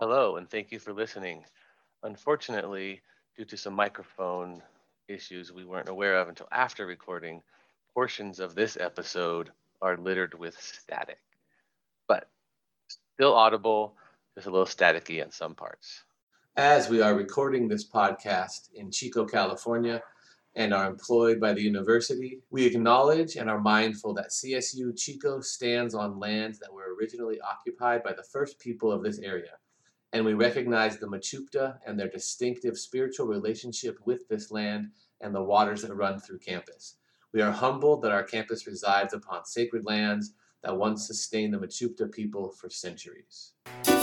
Hello, and thank you for listening. Unfortunately, due to some microphone issues we weren't aware of until after recording, portions of this episode are littered with static, but still audible, just a little staticky in some parts. As we are recording this podcast in Chico, California, and are employed by the university, we acknowledge and are mindful that CSU Chico stands on lands that were originally occupied by the first people of this area, and we recognize the Mechoopda and their distinctive spiritual relationship with this land and the waters that run through campus. We are humbled that our campus resides upon sacred lands that once sustained the Mechoopda people for centuries.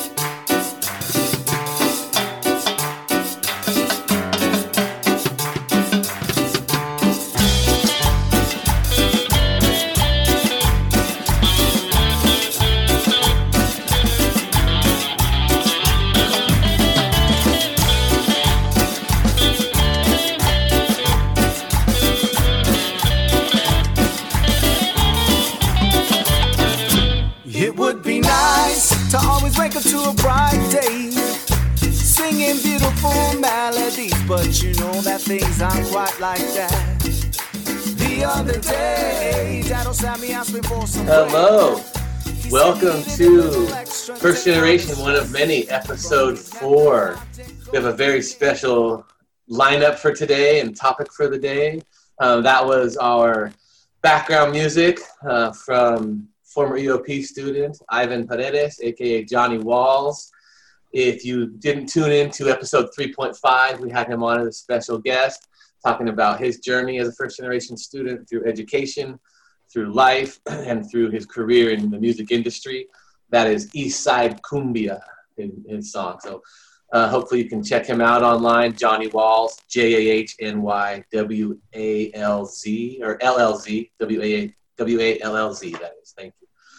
To always wake up to a bright day, singing beautiful melodies, but you know that things aren't quite like that. The other day, Dad sat me asking for some. Hello, welcome to First Generation, one of many, episode 4. We have a very special lineup for today and topic for the day. That was our background music from former EOP student Ivan Paredes, aka Johnny Walls. If you didn't tune in to episode 3.5, we had him on as a special guest talking about his journey as a first generation student through education, through life, and through his career in the music industry. That is East Side Cumbia in his song. So hopefully you can check him out online, Johnny Walls, JAHNYWALZ, or LLZ, WALLZ, that is. Thank you.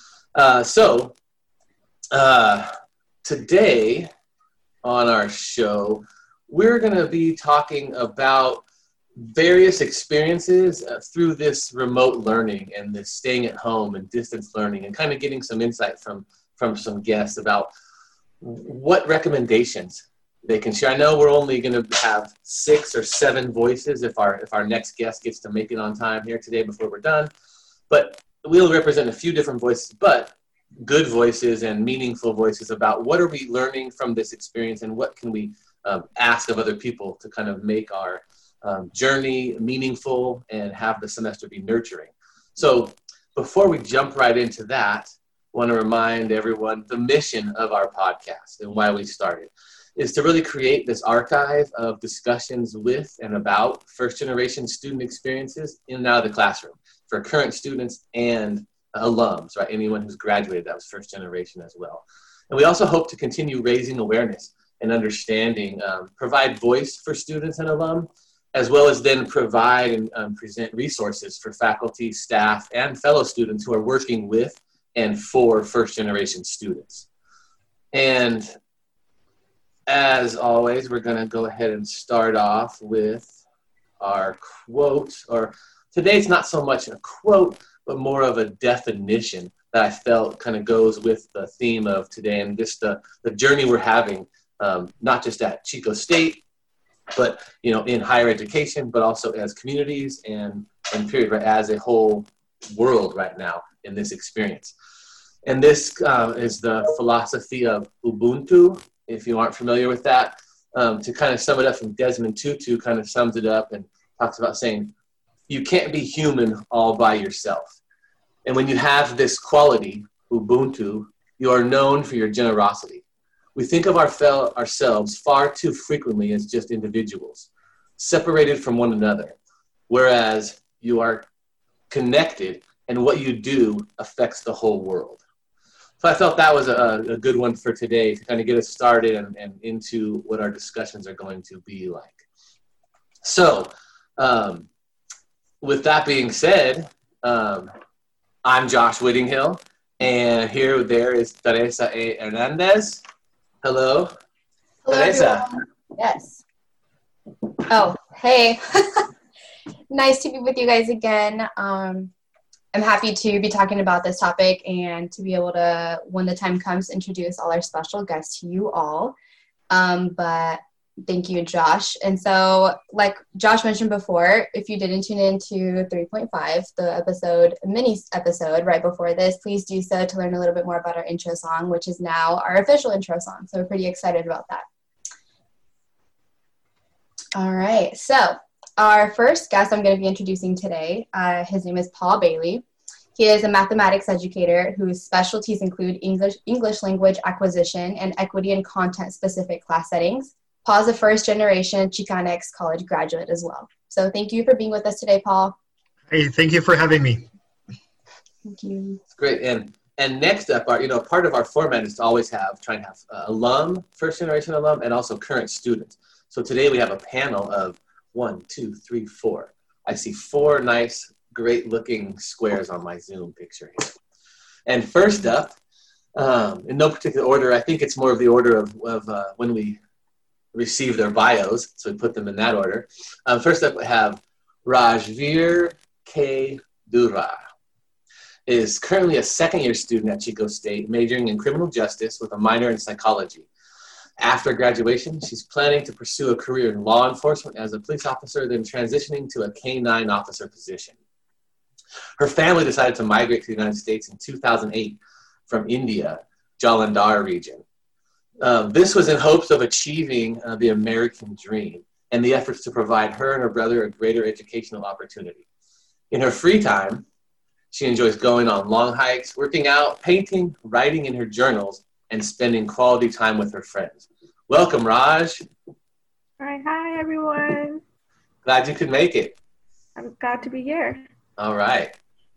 Today on our show, we're going to be talking about various experiences through this remote learning and this staying at home and distance learning, and kind of getting some insight from some guests about what recommendations they can share. I know we're only going to have 6 or 7 voices if our next guest gets to make it on time here today before we're done, but we'll represent a few different voices, but good voices and meaningful voices about what are we learning from this experience and what can we ask of other people to kind of make our journey meaningful and have the semester be nurturing. So before we jump right into that, I want to remind everyone the mission of our podcast and why we started is to really create this archive of discussions with and about first generation student experiences in and out of the classroom for current students and alums, right? Anyone who's graduated that was first generation as well. And we also hope to continue raising awareness and understanding, provide voice for students and alum, as well as then provide and present resources for faculty, staff, and fellow students who are working with and for first generation students. And as always, we're going to go ahead and start off with our quote, or today it's not so much a quote, but more of a definition that I felt kind of goes with the theme of today and just the journey we're having, not just at Chico State, but in higher education, but also as communities and period, right, as a whole world right now in this experience. And this is the philosophy of Ubuntu. If you aren't familiar with that, to kind of sum it up from Desmond Tutu, kind of sums it up and talks about saying, you can't be human all by yourself. And when you have this quality, Ubuntu, you are known for your generosity. We think of ourselves far too frequently as just individuals, separated from one another, whereas you are connected and what you do affects the whole world. So I felt that was a good one for today to kind of get us started and into what our discussions are going to be like. So, with that being said, I'm Josh Whittinghill, and there is Teresa A. Hernandez. Hello. Hello, Teresa. everyone. Yes. Oh, hey. Nice to be with you guys again. I'm happy to be talking about this topic and to be able to, when the time comes, introduce all our special guests to you all. But thank you, Josh. And so, like Josh mentioned before, if you didn't tune into 3.5, the mini episode right before this, please do so to learn a little bit more about our intro song, which is now our official intro song. So we're pretty excited about that. All right. So our first guest I'm going to be introducing today, his name is Paul Bailey. He is a mathematics educator whose specialties include English language acquisition and equity and content-specific class settings. Paul's a first-generation Chicanx college graduate as well. So thank you for being with us today, Paul. Hey, thank you for having me. Thank you. It's great. And next up, part of our format is to always try and have alum, first-generation alum, and also current students. So today we have a panel of 1, 2, 3, 4. I see 4 nice, great-looking squares on my Zoom picture here. And first up, in no particular order, I think it's more of the order of when we receive their bios, so we put them in that order. First up, we have Rajveer K. Dura. Is currently a second-year student at Chico State, majoring in criminal justice with a minor in psychology. After graduation, she's planning to pursue a career in law enforcement as a police officer, then transitioning to a K-9 officer position. Her family decided to migrate to the United States in 2008 from India, Jalandhar region. This was in hopes of achieving the American dream and the efforts to provide her and her brother a greater educational opportunity. In her free time, she enjoys going on long hikes, working out, painting, writing in her journals, and spending quality time with her friends. Welcome, Raj. All right, hi everyone. Glad you could make it. I'm glad to be here. All right.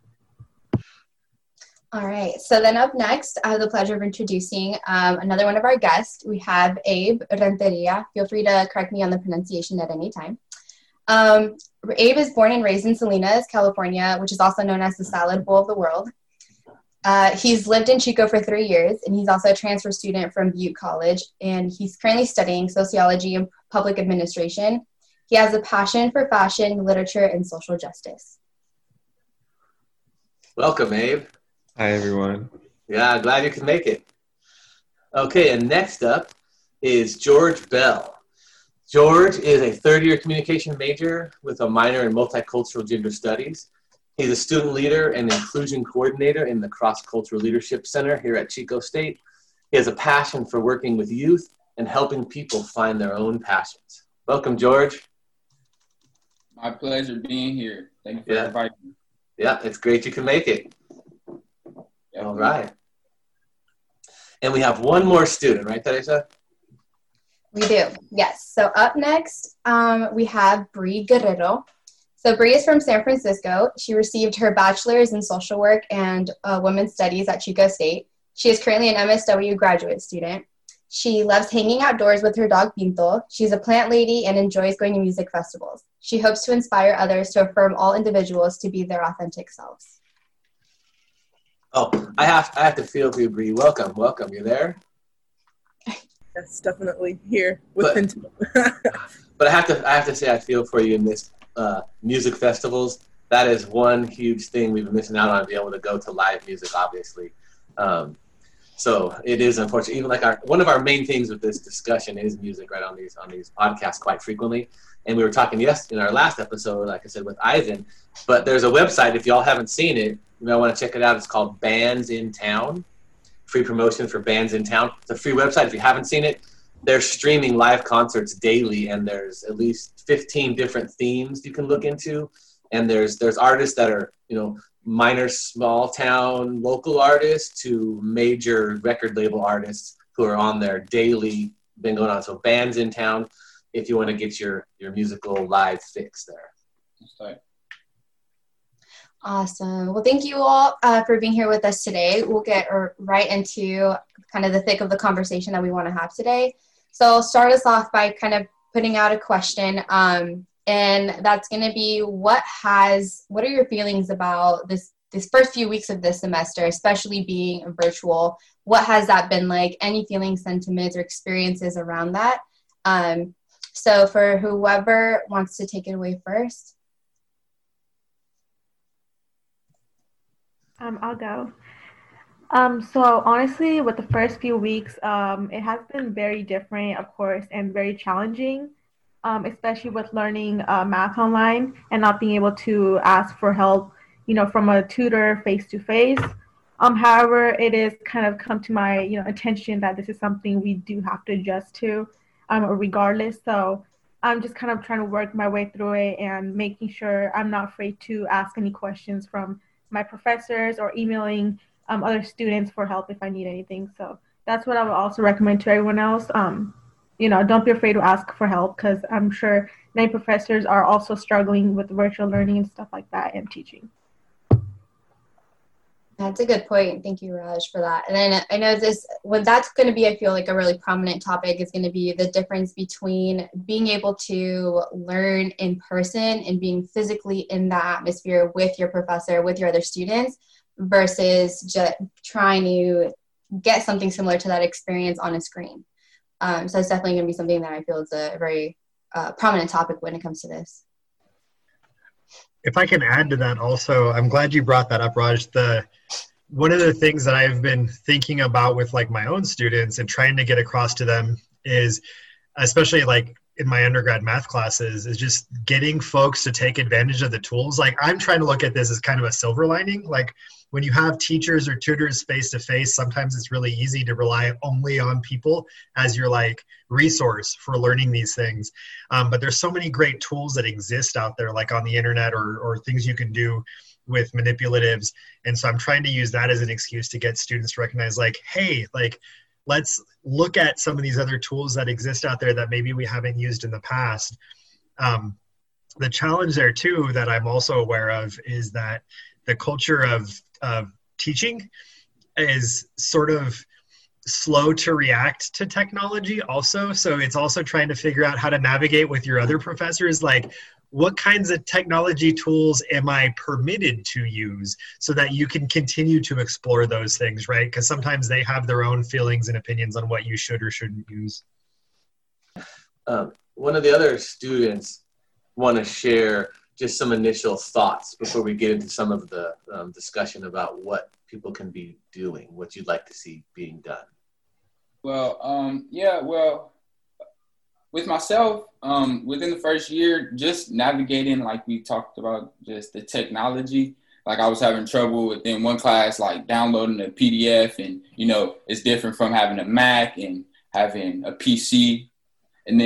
All right, so then up next, I have the pleasure of introducing another one of our guests. We have Abe Renteria. Feel free to correct me on the pronunciation at any time. Abe is born and raised in Salinas, California, which is also known as the salad bowl of the world. He's lived in Chico for 3 years, and he's also a transfer student from Butte College, and he's currently studying sociology and public administration. He has a passion for fashion, literature, and social justice. Welcome, Abe. Hi, everyone. Yeah, glad you could make it. Okay, and next up is George Bell. George is a third-year communication major with a minor in multicultural gender studies. He's a student leader and inclusion coordinator in the Cross-Cultural Leadership Center here at Chico State. He has a passion for working with youth and helping people find their own passions. Welcome, George. My pleasure being here. Thank you for inviting me. Yeah, it's great you can make it. All right. And we have one more student, right, Teresa? We do, yes. So up next, we have Bree Guerrero. So Bree is from San Francisco. She received her bachelor's in social work and women's studies at Chico State. She is currently an MSW graduate student. She loves hanging outdoors with her dog Pinto. She's a plant lady and enjoys going to music festivals. She hopes to inspire others to affirm all individuals to be their authentic selves. Oh, I have to feel for you, Bree. Welcome. You there? Yes, definitely here with Pinto. But I have to say I feel for you in this music festivals. That is one huge thing we've been missing out on, being able to go to live music, obviously. So it is unfortunate. Even like one of our main things with this discussion is music, right, on these podcasts quite frequently. And we were talking in our last episode, like I said, with Ivan. But there's a website, if y'all haven't seen it, you might want to check it out. It's called Bands in Town. Free promotion for Bands in Town. It's a free website. If you haven't seen it, they're streaming live concerts daily, and there's at least 15 different themes you can look into. And there's artists that are, minor, small town, local artists to major record label artists who are on there daily, been going on. So Bands in Town, if you want to get your musical live fix there. That's right. Awesome. Well, thank you all for being here with us today. We'll get right into kind of the thick of the conversation that we want to have today. So I'll start us off by kind of putting out a question. And that's going to be, what are your feelings about this first few weeks of this semester, especially being virtual? What has that been like? Any feelings, sentiments, or experiences around that? So for whoever wants to take it away first. I'll go. So honestly, with the first few weeks, it has been very different, of course, and very challenging, especially with learning math online and not being able to ask for help, from a tutor face to face. However, it is kind of come to my, attention that this is something we do have to adjust to, regardless. So I'm just kind of trying to work my way through it and making sure I'm not afraid to ask any questions from my professors or emailing other students for help if I need anything. So that's what I would also recommend to everyone else. Don't be afraid to ask for help, because I'm sure many professors are also struggling with virtual learning and stuff like that and teaching. That's a good point. Thank you, Raj, for that. And then I know that's going to be, I feel like, a really prominent topic is going to be the difference between being able to learn in person and being physically in the atmosphere with your professor, with your other students, versus just trying to get something similar to that experience on a screen. So it's definitely going to be something that I feel is a very prominent topic when it comes to this. If I can add to that also, I'm glad you brought that up, Raj. One of the things that I've been thinking about with like my own students and trying to get across to them is, especially like in my undergrad math classes, is just getting folks to take advantage of the tools. Like I'm trying to look at this as kind of a silver lining. Like when you have teachers or tutors face to face, sometimes it's really easy to rely only on people as your like resource for learning these things. But there's so many great tools that exist out there, like on the internet or things you can do with manipulatives. And so I'm trying to use that as an excuse to get students to recognize like, hey, like, let's look at some of these other tools that exist out there that maybe we haven't used in the past. The challenge there too that I'm also aware of is that the culture of teaching is sort of slow to react to technology also. So it's also trying to figure out how to navigate with your other professors, like what kinds of technology tools am I permitted to use so that you can continue to explore those things, right? Because sometimes they have their own feelings and opinions on what you should or shouldn't use. One of the other students want to share just some initial thoughts before we get into some of the discussion about what people can be doing, what you'd like to see being done. Well, with myself, within the first year, just navigating, like we talked about, just the technology. Like I was having trouble within one class, like downloading a PDF, and it's different from having a Mac and having a PC, and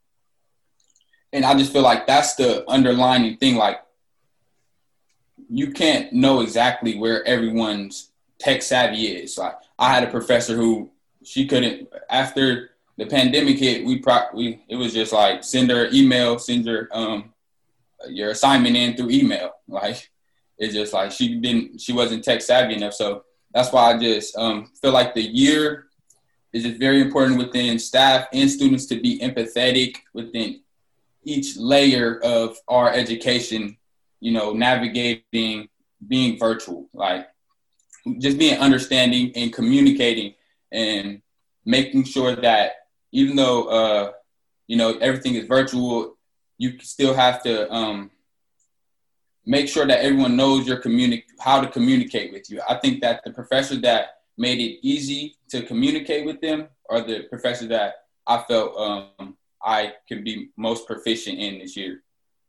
I just feel like that's the underlying thing. Like you can't know exactly where everyone's tech savvy is. Like I had a professor who she couldn't, after the pandemic hit, it was just like send her email, send her your assignment in through email. Like it's just like she wasn't tech savvy enough. So that's why I just feel like the year is just very important within staff and students to be empathetic within each layer of our education, navigating being virtual, like just being understanding and communicating and making sure that even though, everything is virtual, you still have to make sure that everyone knows how to communicate with you. I think that the professors that made it easy to communicate with them are the professors that I felt I could be most proficient in this year.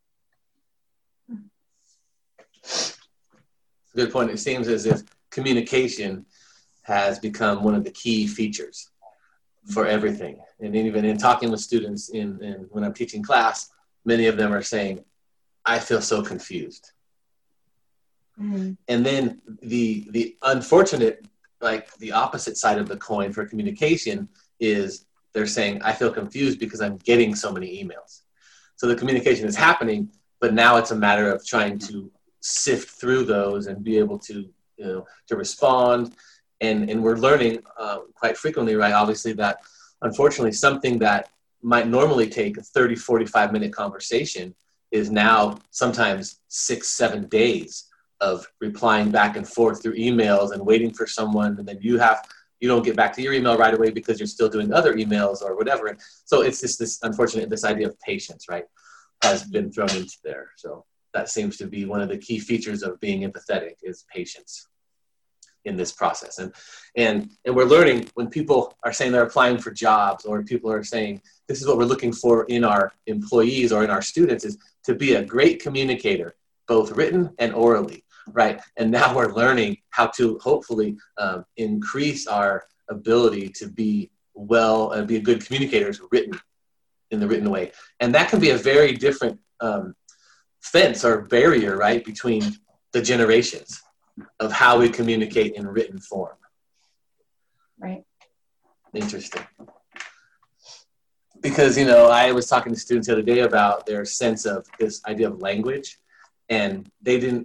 Good point. It seems as if communication has become one of the key features for everything. And even in talking with students when I'm teaching class, many of them are saying, I feel so confused. Mm-hmm. And then the unfortunate, like the opposite side of the coin for communication is they're saying, I feel confused because I'm getting so many emails. So the communication is happening, but now it's a matter of trying to sift through those and be able to, to respond. And we're learning quite frequently, right, obviously, that unfortunately something that might normally take a 30, 45-minute conversation is now sometimes 6-7 days of replying back and forth through emails and waiting for someone, and then you don't get back to your email right away because you're still doing other emails or whatever. And so it's just this idea of patience, right, has been thrown into there. So that seems to be one of the key features of being empathetic is patience. in this process. And we're learning when people are saying they're applying for jobs, or people are saying this is what we're looking for in our employees or in our students, is to be a great communicator, both written and orally, right? And now we're learning how to hopefully increase our ability to be be good communicators in the written way. And that can be a very different fence or barrier, right, between the generations of how we communicate in written form. Right. Interesting. Because, you know, I was talking to students the other day about their sense of this idea of language, and they didn't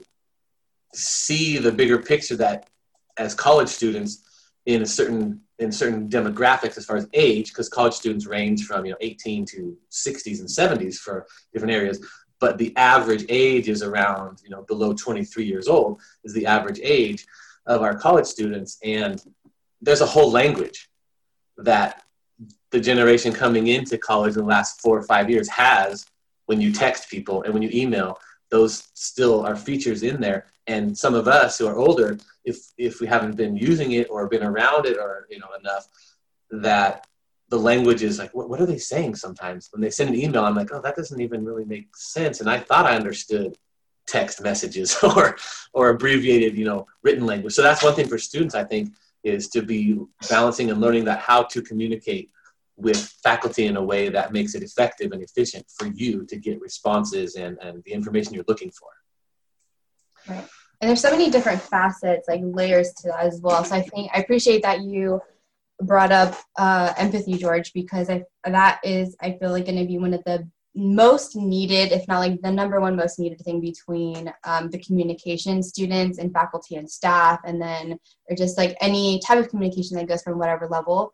see the bigger picture that as college students in certain demographics as far as age, because college students range from 18 to 60s and 70s for different areas, but the average age is around below 23 years old is the average age of our college students. And there's a whole language that the generation coming into college in the last 4 or 5 years has. When you text people and when you email, those still are features in there. And some of us who are older, if we haven't been using it or been around it or enough, that the language is like, what are they saying sometimes? When they send an email, I'm like, oh, that doesn't even really make sense. And I thought I understood text messages or abbreviated, written language. So that's one thing for students, I think, is to be balancing and learning that how to communicate with faculty in a way that makes it effective and efficient for you to get responses and the information you're looking for. Right. And there's so many different facets, like layers to that as well. So I appreciate that you brought up empathy, George, because that is, I feel like, going to be one of the most needed, if not like the number one most needed thing between the communication students and faculty and staff, and then or just like any type of communication that goes from whatever level,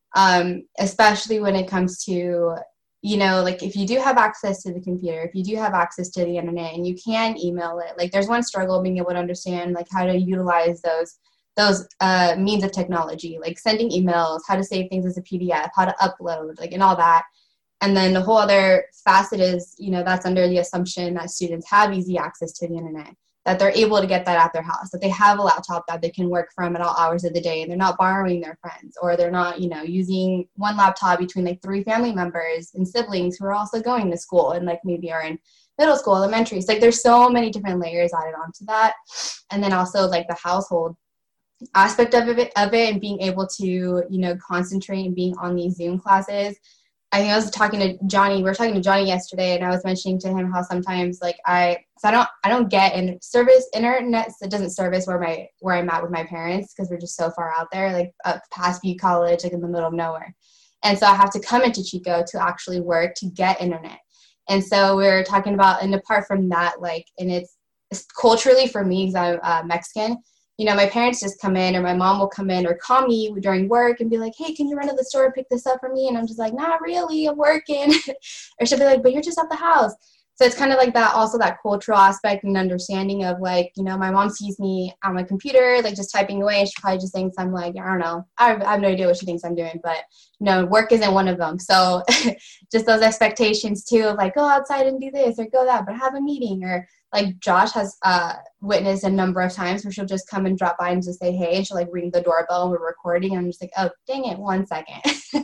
especially when it comes to like if you do have access to the computer, if you do have access to the internet and you can email it, like there's one struggle being able to understand like how to utilize those means of technology, like sending emails, how to save things as a PDF, how to upload, like and all that. And then the whole other facet is, that's under the assumption that students have easy access to the internet, that they're able to get that at their house, that they have a laptop that they can work from at all hours of the day, and they're not borrowing their friends, or they're not, using one laptop between like 3 family members and siblings who are also going to school and like maybe are in middle school, elementary. So like there's so many different layers added onto that. And then also like the household aspect of it and being able to, concentrate and being on these Zoom classes. I think I was talking to Johnny. We were talking to Johnny yesterday, and I was mentioning to him how sometimes like I don't get internet that doesn't service where I'm at with my parents, because we're just so far out there, like past Butte College, like in the middle of nowhere. And so I have to come into Chico to actually work to get internet. And so we're talking about, and apart from that, like, and it's culturally for me, because I'm Mexican, my parents just come in, or my mom will come in or call me during work and be like, hey, can you run to the store and pick this up for me? And I'm just like, not really, I'm working. Or she'll be like, but you're just at the house. So it's kind of like that, also that cultural aspect and understanding of like, my mom sees me on my computer, like just typing away, and she probably just thinks I'm like, I don't know, I have no idea what she thinks I'm doing, but work isn't one of them. So just those expectations too of like, go outside and do this or go that, but have a meeting. Or like Josh has witnessed a number of times where she'll just come and drop by and just say, hey, and she'll like ring the doorbell and we're recording. And I'm just like, oh, dang it, 1 second.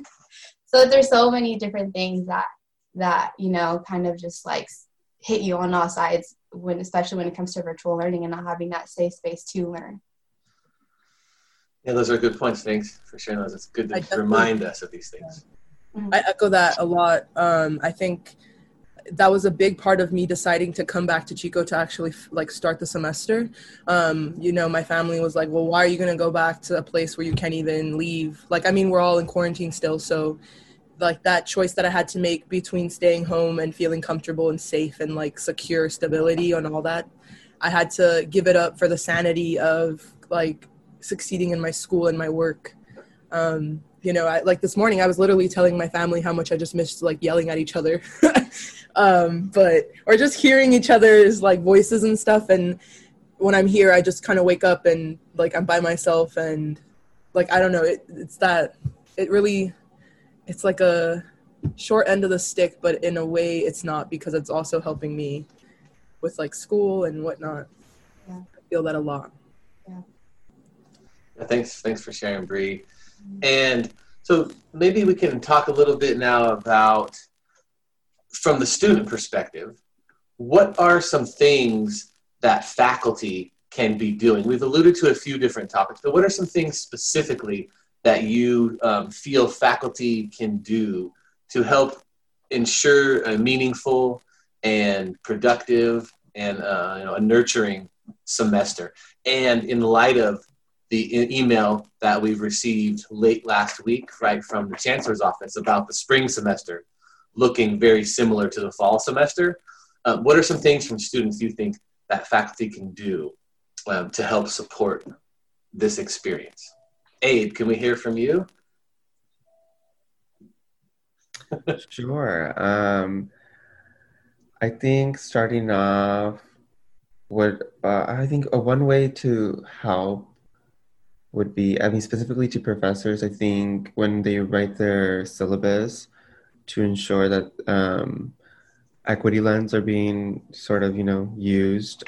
So there's so many different things that kind of just like hit you on all sides, especially when it comes to virtual learning and not having that safe space to learn. Yeah, those are good points. Thanks for sharing those. It's good to remind us of these things. I echo that a lot. I think that was a big part of me deciding to come back to Chico to actually start the semester. My family was like, well, why are you going to go back to a place where you can't even leave? We're all in quarantine still. So like that choice that I had to make between staying home and feeling comfortable and safe and like secure stability and all that, I had to give it up for the sanity of like succeeding in my school and my work. This morning I was literally telling my family how much I just missed like yelling at each other, or just hearing each other's like voices and stuff. And when I'm here, I just kind of wake up and like I'm by myself, and like I don't know, it's like a short end of the stick, but in a way it's not, because it's also helping me with like school and whatnot. Yeah. I feel that a lot. Yeah. Thanks for sharing, Bree. And so maybe we can talk a little bit now about, from the student perspective, what are some things that faculty can be doing? We've alluded to a few different topics, but what are some things specifically that you feel faculty can do to help ensure a meaningful and productive and a nurturing semester? And in light of the email that we've received late last week, right, from the Chancellor's office about the spring semester looking very similar to the fall semester, what are some things from students you think that faculty can do to help support this experience? Abe, can we hear from you? Sure. I think starting off I think one way to help would be, specifically to professors, I think when they write their syllabus, to ensure that equity lens are being sort of, used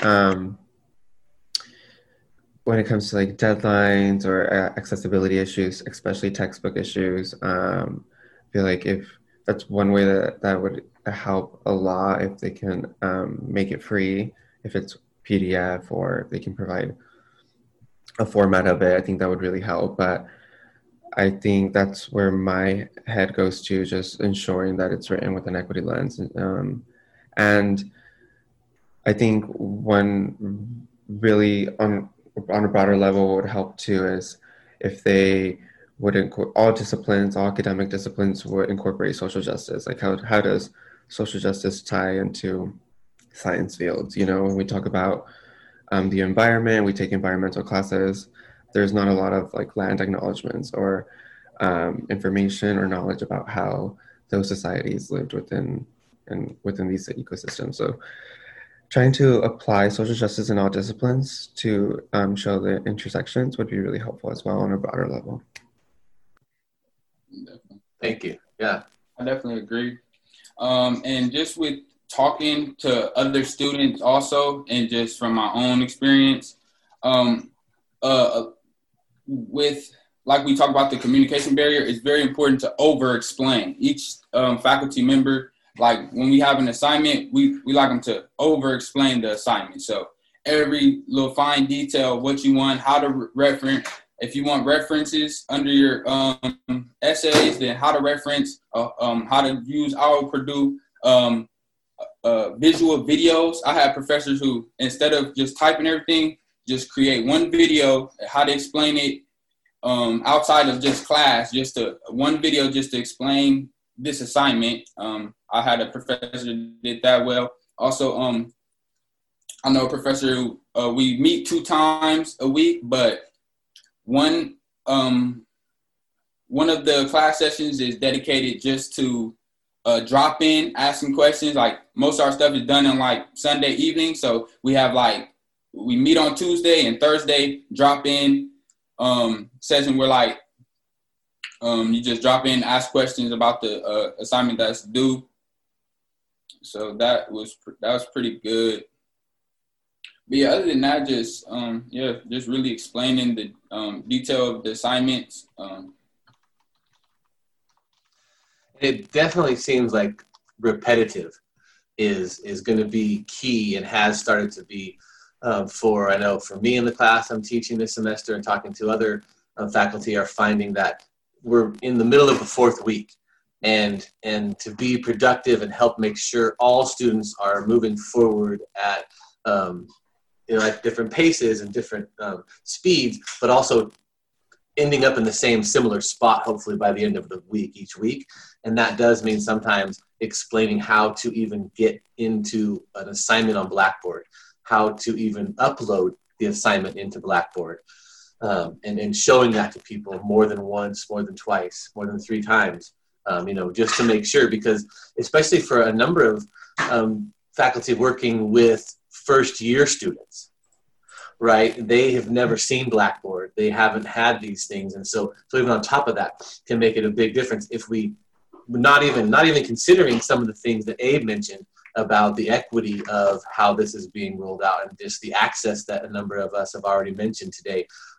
when it comes to like deadlines or accessibility issues, especially textbook issues. I feel like if that's one way that would help a lot, if they can make it free, if it's PDF, or if they can provide a format of it, I think that would really help. But I think that's where my head goes to, just ensuring that it's written with an equity lens. And I think one really on a broader level would help too is if they would all disciplines, all academic disciplines would incorporate social justice. Like how does social justice tie into science fields? When we talk about the environment, we take environmental classes, there's not a lot of like land acknowledgements or information or knowledge about how those societies lived within these ecosystems. So trying to apply social justice in all disciplines to show the intersections would be really helpful as well on a broader level. Thank you. Yeah, I definitely agree. And just with talking to other students also, and just from my own experience, with, like we talk about the communication barrier, it's very important to over-explain. Each faculty member, like when we have an assignment, we like them to over-explain the assignment. So every little fine detail, what you want, how to reference. If you want references under your essays, then how to reference, how to use our Purdue visual videos. I have professors who, instead of just typing everything, just create one video, how to explain it outside of just class, one video just to explain this assignment. I had a professor who did that well. Also, I know a professor who we meet 2 times a week, but one of the class sessions is dedicated just to drop in, asking questions. Like most of our stuff is done on like Sunday evening. So we have we meet on Tuesday and Thursday, drop in session where like you just drop in, ask questions about the assignment that's due. So that was pretty good. But yeah, other than that, just really explaining the detail of the assignments. It definitely seems like repetitive is going to be key, and has started to be I know for me in the class I'm teaching this semester, and talking to other faculty are finding that we're in the middle of the 4th week, and to be productive and help make sure all students are moving forward at at different paces and different speeds, but also ending up in the same similar spot, hopefully by the end of the week, each week. And that does mean sometimes explaining how to even get into an assignment on Blackboard, how to even upload the assignment into Blackboard, and showing that to people more than once, more than twice, more than 3 times, just to make sure, because especially for a number of faculty working with first-year students, right? They have never seen Blackboard. They haven't had these things. And so even on top of that can make it a big difference if we not even considering some of the things that Abe mentioned about the equity of how this is being rolled out, and just the access that a number of us have already mentioned today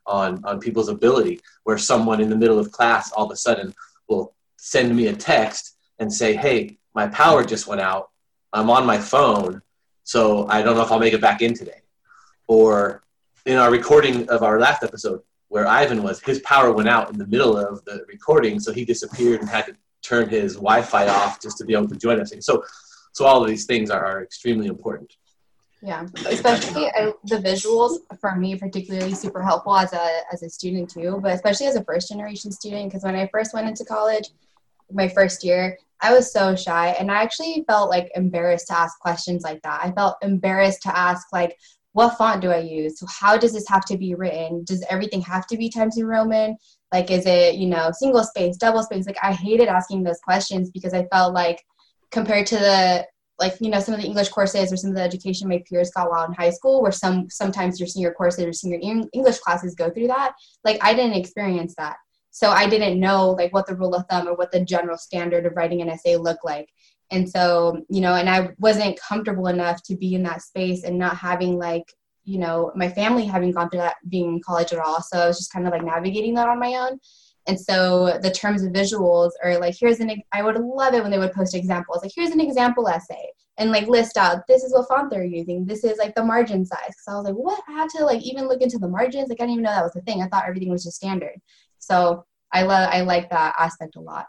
on people's ability, where someone in the middle of class all of a sudden will send me a text and say, hey, my power just went out. I'm on my phone, so I don't know if I'll make it back in today. Or in our recording of our last episode, where Ivan was, his power went out in the middle of the recording, so he disappeared and had to turn his Wi-Fi off just to be able to join us. So all of these things are extremely important. Yeah, especially the visuals for me particularly super helpful as a student too, but especially as a first generation student, because when I first went into college, my first year, I was so shy, and I actually felt like embarrassed to ask questions like that. I felt embarrassed to ask like, what font do I use? So how does this have to be written? Does everything have to be Times New Roman? Like, is it, single space, double space? Like, I hated asking those questions because I felt like compared to the, some of the English courses or some of the education my peers got while in high school, where sometimes your senior courses or senior English classes go through that, like, I didn't experience that. So I didn't know, like, what the rule of thumb or what the general standard of writing an essay looked like. And so, and I wasn't comfortable enough to be in that space and not having, my family having gone through that being in college at all. So I was just kind of, navigating that on my own. And so the terms of visuals are I would love it when they would post examples. Like, here's an example essay. And, list out, this is what font they're using. This is, the margin size. Because I was like, what? I had to, even look into the margins? I didn't even know that was a thing. I thought everything was just standard. So I like that aspect a lot.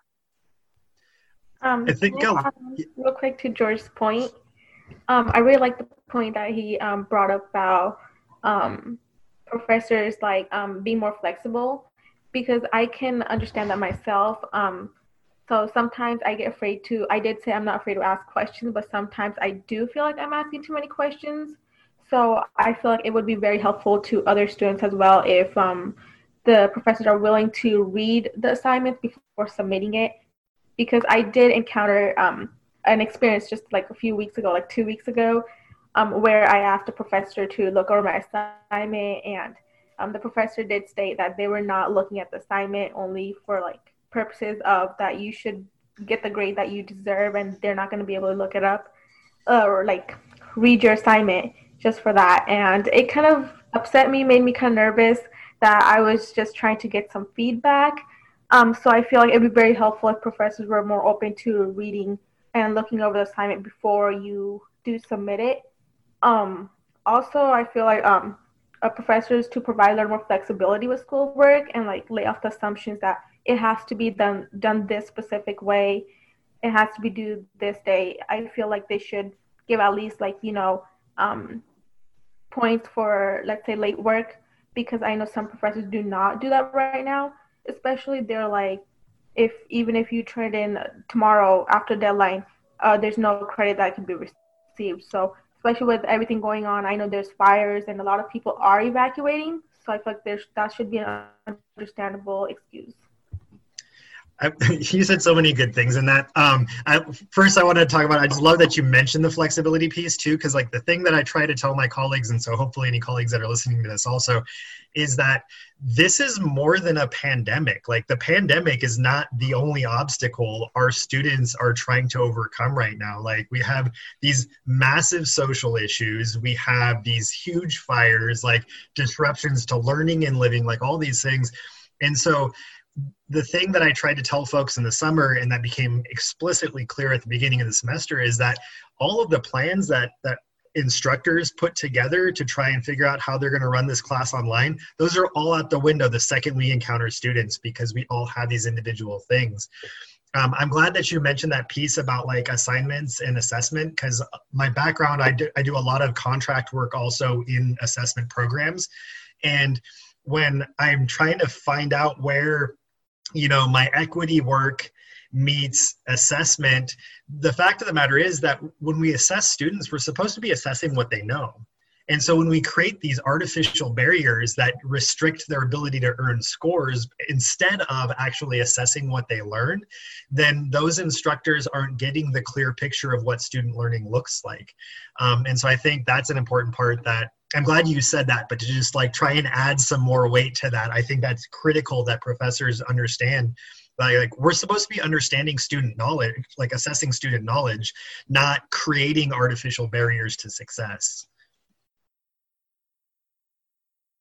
I think real quick to George's point. I really like the point that he brought up about professors being more flexible, because I can understand that myself. So sometimes I get afraid I did say I'm not afraid to ask questions, but sometimes I do feel like I'm asking too many questions. So I feel like it would be very helpful to other students as well if the professors are willing to read the assignments before submitting it. Because I did encounter an experience just a few weeks ago, 2 weeks ago, where I asked a professor to look over my assignment, and the professor did state that they were not looking at the assignment only for purposes of that you should get the grade that you deserve, and they're not going to be able to look it up or read your assignment just for that. And it kind of upset me, made me kind of nervous that I was just trying to get some feedback. So I feel like it'd be very helpful if professors were more open to reading and looking over the assignment before you do submit it. Also, I feel like professors to provide a little more flexibility with schoolwork and lay off the assumptions that it has to be done this specific way. It has to be due this day. I feel like they should give at least points for, let's say, late work, because I know some professors do not do that right now. Especially they're even if you turn it in tomorrow after deadline, there's no credit that can be received. So especially with everything going on, I know there's fires and a lot of people are evacuating. So I feel like that should be an understandable excuse. You said so many good things in that. First, I want to talk about, I just love that you mentioned the flexibility piece too, because the thing that I try to tell my colleagues, and so hopefully any colleagues that are listening to this also, is that this is more than a pandemic. The pandemic is not the only obstacle our students are trying to overcome right now. We have these massive social issues. We have these huge fires, disruptions to learning and living, all these things. And so the thing that I tried to tell folks in the summer, and that became explicitly clear at the beginning of the semester, is that all of the plans that instructors put together to try and figure out how they're going to run this class online, those are all out the window the second we encounter students, because we all have these individual things. I'm glad that you mentioned that piece about assignments and assessment, because my background, I do a lot of contract work also in assessment programs. And when I'm trying to find out where my equity work meets assessment, the fact of the matter is that when we assess students, we're supposed to be assessing what they know. And so when we create these artificial barriers that restrict their ability to earn scores instead of actually assessing what they learn, then those instructors aren't getting the clear picture of what student learning looks like. And so I think that's an important part that I'm glad you said that, but to just try and add some more weight to that, I think that's critical that professors understand. We're supposed to be understanding student knowledge, assessing student knowledge, not creating artificial barriers to success.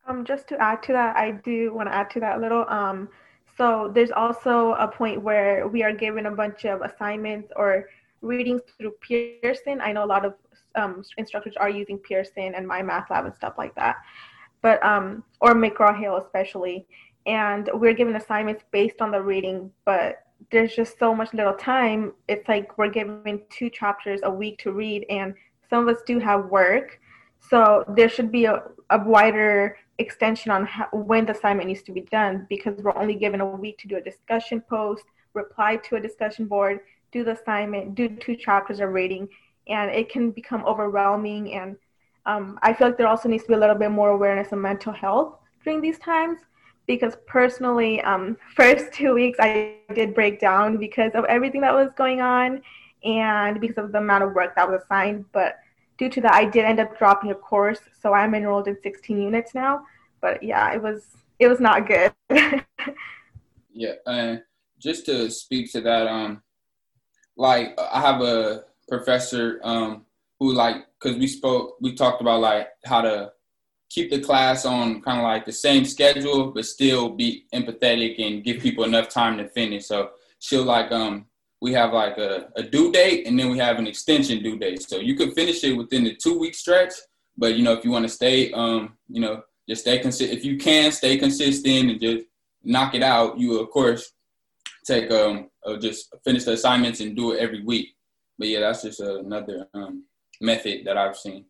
Just to add to that, I do want to add to that a little. So there's also a point where we are given a bunch of assignments or readings through Pearson. I know a lot of instructors are using Pearson and MyMathLab and stuff like that, but or McGraw-Hill especially. And we're given assignments based on the reading, but there's just so much little time. It's like we're given 2 chapters a week to read, and some of us do have work. So there should be a wider extension on when the assignment needs to be done, because we're only given a week to do a discussion post, reply to a discussion board, do the assignment, do 2 chapters of reading, and it can become overwhelming. And I feel like there also needs to be a little bit more awareness of mental health during these times, because personally, first 2 weeks I did break down because of everything that was going on and because of the amount of work that was assigned. But due to that, I did end up dropping a course, so I'm enrolled in 16 units now. But yeah, it was not good. Yeah, and just to speak to that, like I have a professor who, like, because we talked about like how to keep the class on kind of like the same schedule, but still be empathetic and give people enough time to finish. So she'll like, we have like a due date, and then we have an extension due date. So you can finish it within the 2-week stretch, but if you want to stay, just stay consistent. If you can stay consistent and just knock it out, you of course take just finish the assignments and do it every week. But yeah, that's just another method that I've seen.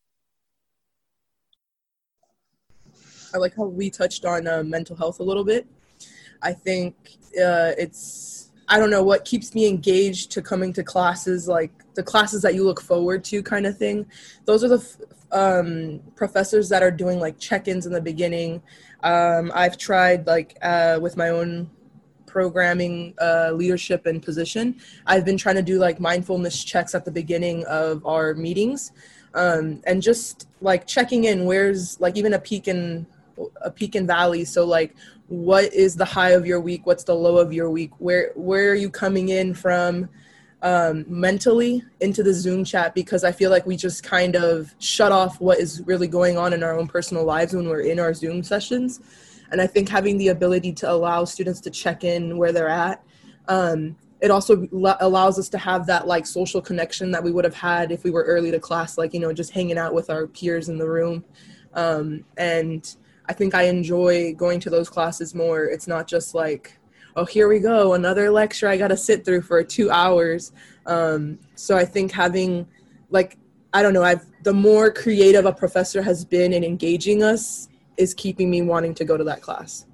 I like how we touched on mental health a little bit. I think I don't know what keeps me engaged to coming to classes, like the classes that you look forward to kind of thing. Those are the professors that are doing like check-ins in the beginning. I've tried like with my own programming leadership and position, I've been trying to do like mindfulness checks at the beginning of our meetings, and just like checking in where's like even a peak and valley. So like, what is the high of your week? What's the low of your week? Where are you coming in from mentally into the Zoom chat? Because I feel like we just kind of shut off what is really going on in our own personal lives when we're in our Zoom sessions. And I think having the ability to allow students to check in where they're at, it also allows us to have that like social connection that we would have had if we were early to class, like, just hanging out with our peers in the room. And I think I enjoy going to those classes more. It's not just like, oh, here we go, another lecture I got to sit through for 2 hours. So I think having, like, I don't know, the more creative a professor has been in engaging us is keeping me wanting to go to that class.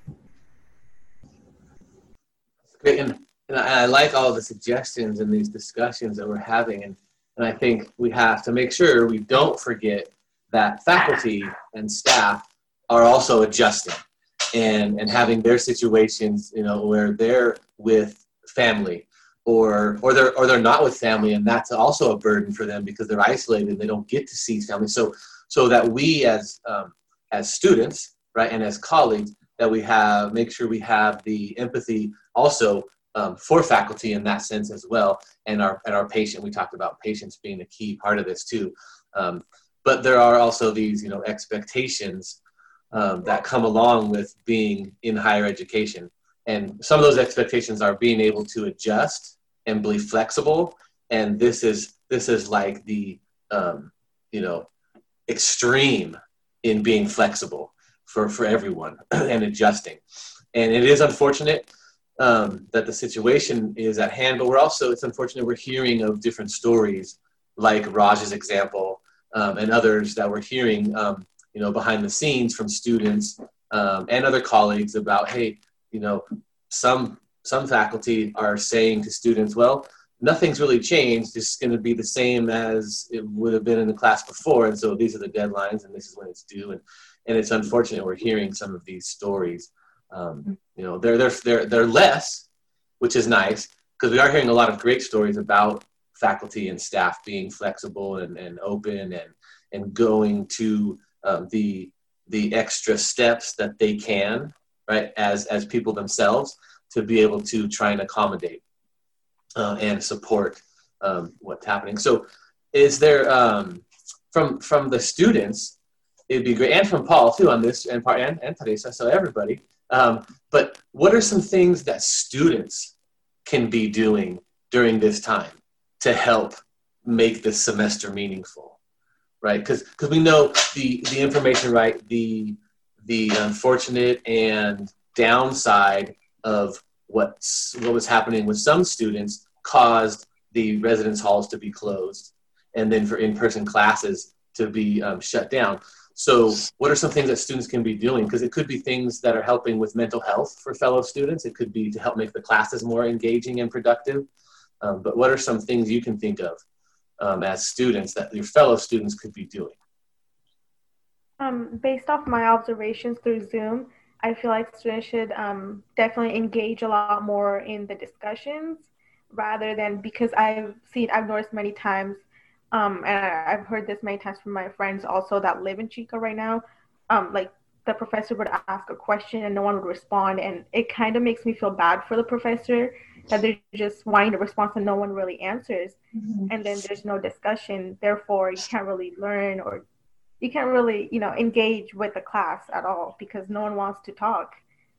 Great, and I like all the suggestions and these discussions that we're having, and I think we have to make sure we don't forget that faculty and staff are also adjusting and having their situations, where they're with family or they're not with family, and that's also a burden for them because they're isolated and they don't get to see family. So that we as students, right, and as colleagues, that make sure we have the empathy also for faculty in that sense as well, and our patient. We talked about patients being a key part of this too. But there are also these, expectations that come along with being in higher education. And some of those expectations are being able to adjust and be flexible. And this is like the, extreme in being flexible for everyone and adjusting. And it is unfortunate that the situation is at hand, but it's unfortunate we're hearing of different stories like Raj's example, and others that we're hearing, behind the scenes from students and other colleagues about, hey, some faculty are saying to students, well, nothing's really changed. It's going to be the same as it would have been in the class before. And so these are the deadlines and this is when it's due. And it's unfortunate we're hearing some of these stories. They're less, which is nice, because we are hearing a lot of great stories about faculty and staff being flexible and open and going to the extra steps that they can, right, as people themselves, to be able to try and accommodate and support what's happening. So is there, from the students, it'd be great, and from Paul too on this, and Teresa, so everybody. But what are some things that students can be doing during this time to help make this semester meaningful, right? Because we know the information, right? The unfortunate and downside of what was happening with some students caused the residence halls to be closed, and then for in-person classes to be shut down. So what are some things that students can be doing? Because it could be things that are helping with mental health for fellow students. It could be to help make the classes more engaging and productive. But what are some things you can think of as students that your fellow students could be doing? Based off my observations through Zoom, I feel like students should definitely engage a lot more in the discussions rather than, because I've noticed many times, and I've heard this many times from my friends also that live in Chico right now, like the professor would ask a question and no one would respond, and it kind of makes me feel bad for the professor that they're just wanting a response and no one really answers. Mm-hmm. And then there's no discussion, therefore you can't really learn, or you can't really, engage with the class at all because no one wants to talk.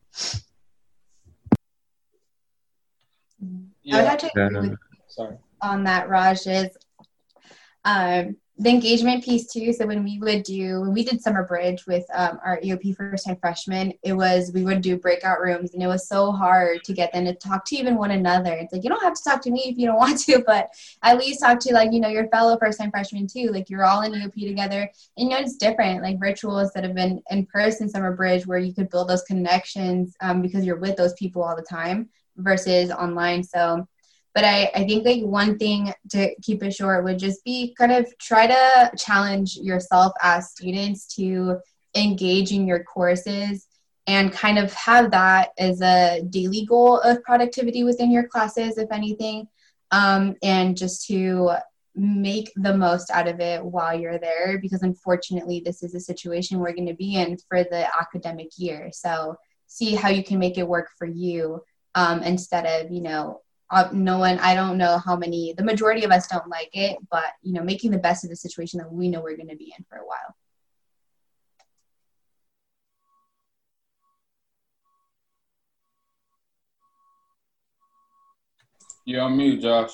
Yeah. I would actually agree with you on that, Raj, is the engagement piece too. So when we did Summer Bridge with our EOP first-time freshmen, we would do breakout rooms, and it was so hard to get them to talk to even one another. It's like, you don't have to talk to me if you don't want to, but at least talk to your fellow first-time freshmen too. Like, you're all in EOP together, and it's different, like virtual instead of in person Summer Bridge, where you could build those connections because you're with those people all the time versus online. So. But I think like one thing to keep it short would just be kind of try to challenge yourself as students to engage in your courses and kind of have that as a daily goal of productivity within your classes, if anything, and just to make the most out of it while you're there, because unfortunately this is a situation we're going to be in for the academic year. So see how you can make it work for you instead of, I don't know how many, the majority of us don't like it, but, making the best of the situation that we know we're going to be in for a while. You're on mute, Josh.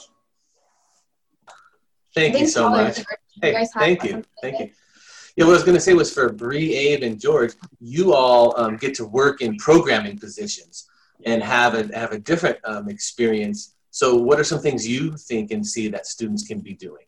Thank you so much. Hey, thank you. Yeah, what I was going to say was for Bree, Abe, and George, you all get to work in programming positions and have a different experience. So what are some things you think and see that students can be doing?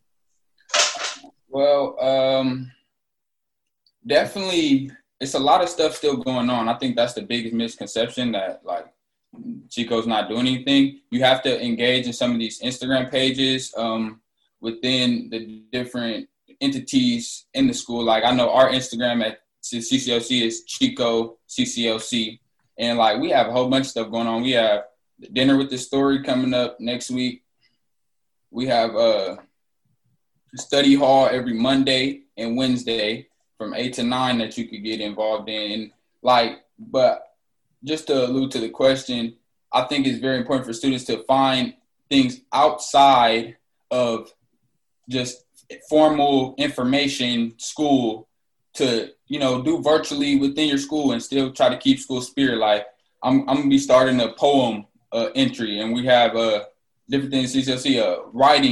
Well, definitely it's a lot of stuff still going on. I think that's the biggest misconception, that like Chico's not doing anything. You have to engage in some of these Instagram pages within the different entities in the school. Like, I know our Instagram at CCLC is Chico CCLC. And like, we have a whole bunch of stuff going on. We have Dinner with the Story coming up next week. We have a study hall every Monday and Wednesday from 8 to 9 that you could get involved in. But just to allude to the question, I think it's very important for students to find things outside of just formal information school to, do virtually within your school and still try to keep school spirit. Like, I'm going to be starting a poem entry, and we have different things, CCLC,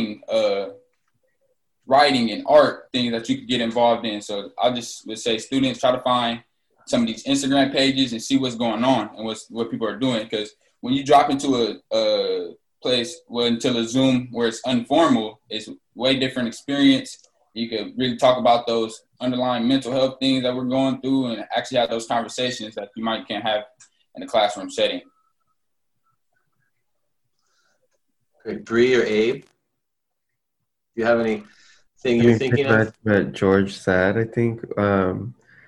writing and art things that you could get involved in. So I just would say students try to find some of these Instagram pages and see what's going on and what people are doing. Because when you drop into a place, into a Zoom where it's informal, it's way different experience. You could really talk about those underlying mental health things that we're going through and actually have those conversations that you can't have in a classroom setting. Great. Bree or Abe, do you have anything you're thinking of? What George said, I think the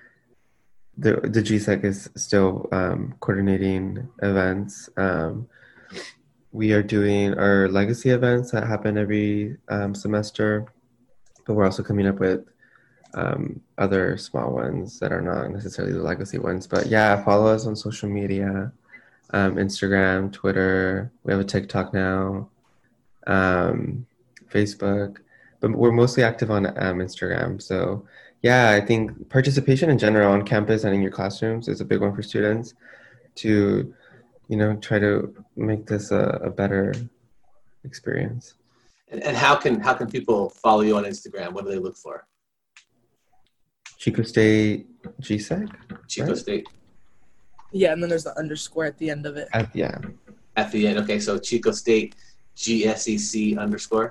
GSEC is still coordinating events. We are doing our legacy events that happen every semester, but we're also coming up with other small ones that are not necessarily the legacy ones. But yeah, follow us on social media, Instagram, Twitter. We have a TikTok now, Facebook, but we're mostly active on Instagram. So Yeah, I think participation in general on campus and in your classrooms is a big one for students to, try to make this a better experience. And how can people follow you on Instagram? What do they look for? Chico State GSEC? Chico right? State. Yeah, and then there's the underscore at the end of it. At the end. Okay, so Chico State GSEC underscore?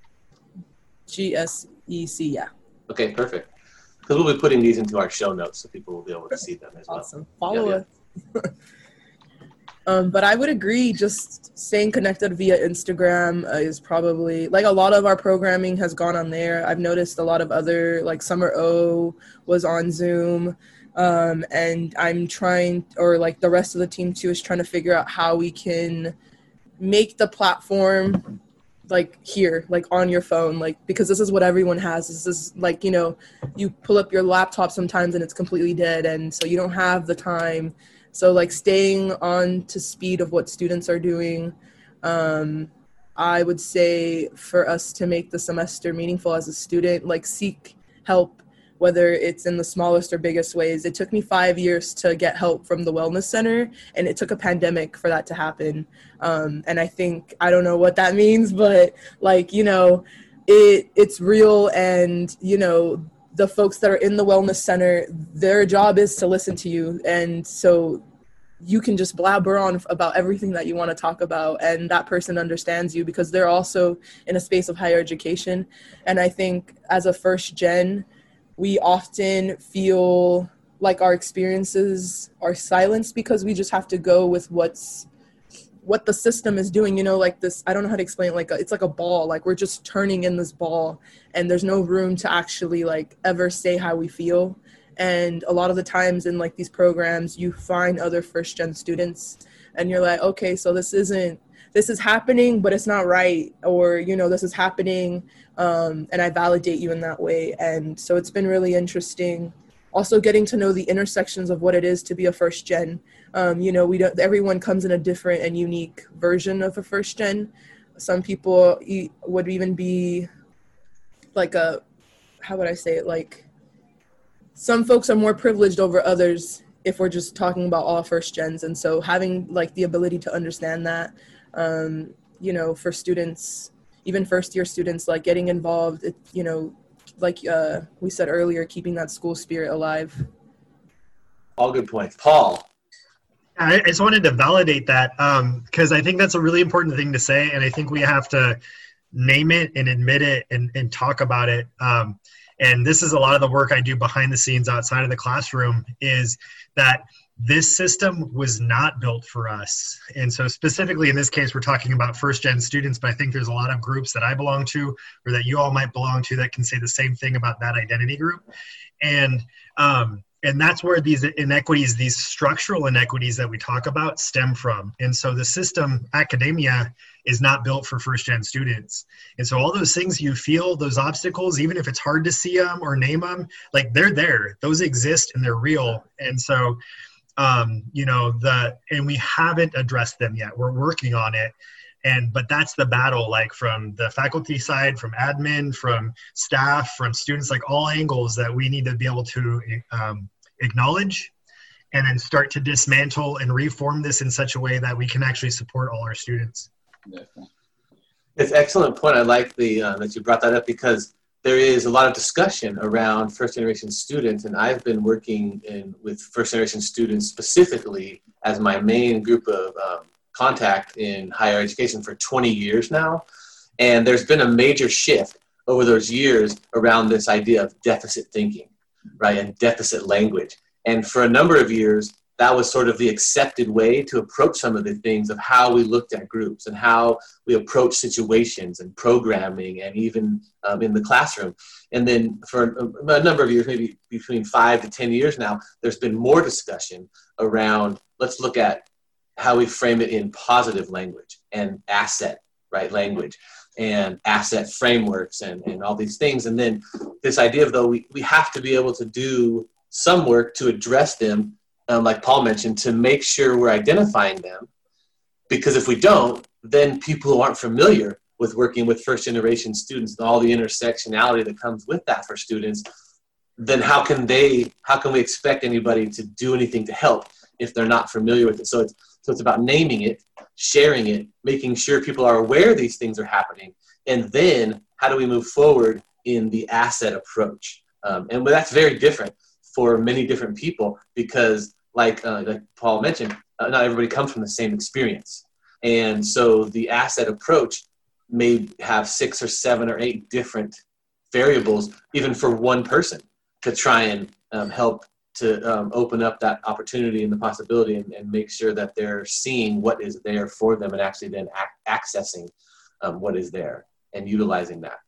GSEC, yeah. Okay, perfect. Because we'll be putting these into our show notes so people will be able to see them as well. Awesome. Follow us. But I would agree, just staying connected via Instagram is probably, like, a lot of our programming has gone on there. I've noticed a lot of other, like Summer O was on Zoom. And I'm trying, or like the rest of the team too, is trying to figure out how we can make the platform like here, like on your phone, like, because this is what everyone has. This is like, you pull up your laptop sometimes and it's completely dead. And so you don't have the time. So like staying on to speed of what students are doing. I would say for us to make the semester meaningful as a student, like seek help, whether it's in the smallest or biggest ways. It took me 5 years to get help from the Wellness Center, and it took a pandemic for that to happen. And I think, I don't know what that means, but like, it's real. And, the folks that are in the Wellness Center, their job is to listen to you. And so you can just blabber on about everything that you want to talk about, and that person understands you because they're also in a space of higher education. And I think as a first gen, we often feel like our experiences are silenced because we just have to go with what the system is doing, like this, I don't know how to explain it, it's like a ball, like we're just turning in this ball and there's no room to actually like ever say how we feel. And a lot of the times in like these programs, you find other first gen students and you're like, okay, so this is happening, but it's not right. Or, this is happening. And I validate you in that way. And so it's been really interesting also getting to know the intersections of what it is to be a first gen. Everyone comes in a different and unique version of a first gen. Some people would even be like how would I say it? Like some folks are more privileged over others if we're just talking about all first gens. And so having like the ability to understand that, for students, even first year students, like getting involved, like we said earlier, keeping that school spirit alive. All good points. Paul. I just wanted to validate that because I think that's a really important thing to say. And I think we have to name it and admit it and talk about it. And this is a lot of the work I do behind the scenes outside of the classroom, is that this system was not built for us. And so specifically in this case, we're talking about first gen students, but I think there's a lot of groups that I belong to or that you all might belong to that can say the same thing about that identity group. And that's where these inequities, these structural inequities that we talk about stem from. And so the system, academia, is not built for first gen students. And so all those things you feel, those obstacles, even if it's hard to see them or name them, like they're there, those exist and they're real. And so, and we haven't addressed them yet. We're working on it. But that's the battle, like from the faculty side, from admin, from staff, from students, like all angles that we need to be able to acknowledge and then start to dismantle and reform this in such a way that we can actually support all our students. Definitely. It's an excellent point. I like that you brought that up because there is a lot of discussion around first generation students, and I've been working with first generation students specifically as my main group of contact in higher education for 20 years now. And there's been a major shift over those years around this idea of deficit thinking, right, and deficit language. And for a number of years, that was sort of the accepted way to approach some of the things of how we looked at groups and how we approach situations and programming and even in the classroom. And then for a number of years, maybe between 5 to 10 years now, there's been more discussion around, let's look at how we frame it in positive language and asset, right, language and asset frameworks and all these things. And then this idea of, though, we have to be able to do some work to address them, like Paul mentioned, to make sure we're identifying them. Because if we don't, then people who aren't familiar with working with first generation students and all the intersectionality that comes with that for students, then how can we expect anybody to do anything to help if they're not familiar with it? So it's about naming it, sharing it, making sure people are aware these things are happening, and then how do we move forward in the asset approach? And that's very different for many different people because, like Paul mentioned, not everybody comes from the same experience. And so the asset approach may have 6 or 7 or 8 different variables, even for one person, to try and help to open up that opportunity and the possibility and make sure that they're seeing what is there for them and actually then accessing what is there and utilizing that.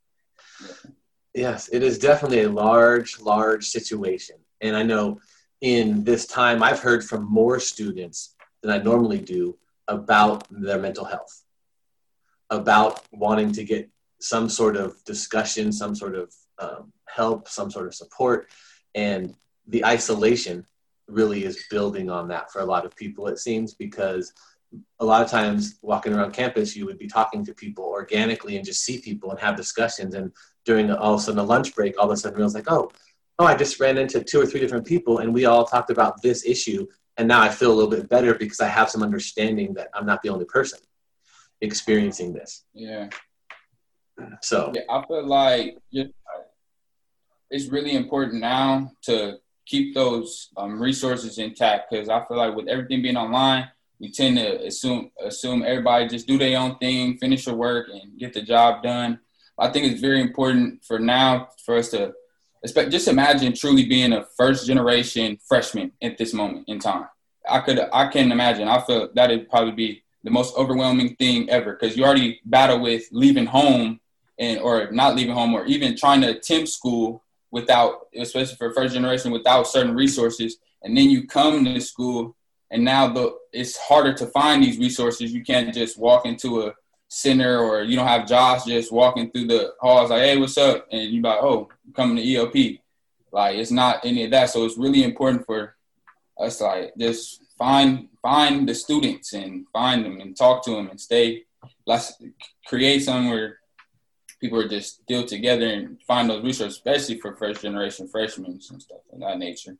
Yes, it is definitely a large, large situation. And I know in this time, I've heard from more students than I normally do about their mental health, about wanting to get some sort of discussion, some sort of help, some sort of support. And the isolation really is building on that for a lot of people, it seems, because a lot of times walking around campus, you would be talking to people organically and just see people and have discussions. And during all of a sudden a lunch break, all of a sudden realize like, oh, I just ran into 2 or 3 different people and we all talked about this issue. And now I feel a little bit better because I have some understanding that I'm not the only person experiencing this. Yeah. So yeah, I feel like it's really important now to keep those resources intact, because I feel like with everything being online, we tend to assume everybody just do their own thing, finish your work, and get the job done. I think it's very important for now for us to just imagine truly being a first-generation freshman at this moment in time. I can imagine. I feel that would probably be the most overwhelming thing ever, because you already battle with leaving home or not leaving home, or even trying to attempt school without, especially for first generation, without certain resources. And then you come to school, and now it's harder to find these resources. You can't just walk into a center, or you don't have Josh just walking through the halls like, hey, what's up? And you're like, oh, I'm coming to EOP. Like, it's not any of that. So it's really important for us to like just find the students and find them and talk to them and let's create something where people are just still together and find those resources, especially for first generation freshmen and stuff of that nature.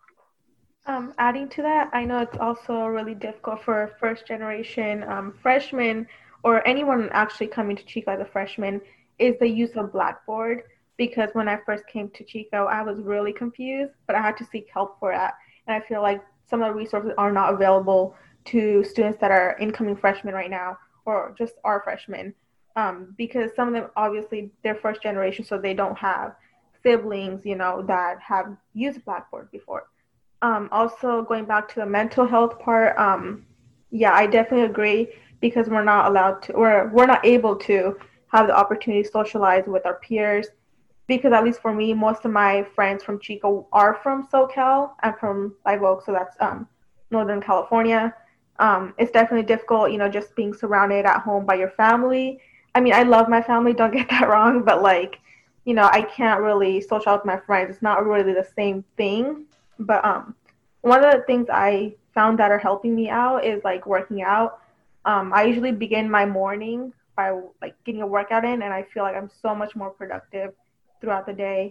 Adding to that, I know it's also really difficult for first generation freshmen or anyone actually coming to Chico as a freshman is the use of Blackboard, because when I first came to Chico, I was really confused, but I had to seek help for that. And I feel like some of the resources are not available to students that are incoming freshmen right now, or just are freshmen, because some of them, obviously, they're first generation, so they don't have siblings, that have used Blackboard before. Also, going back to the mental health part, I definitely agree, because we're not able to have the opportunity to socialize with our peers, because at least for me, most of my friends from Chico are from SoCal. I'm from Live Oak, so that's Northern California. It's definitely difficult, just being surrounded at home by your family. I mean, I love my family, don't get that wrong, but I can't really socialize with my friends. It's not really the same thing. But one of the things I found that are helping me out is working out. I usually begin my morning by getting a workout in, and I feel like I'm so much more productive throughout the day.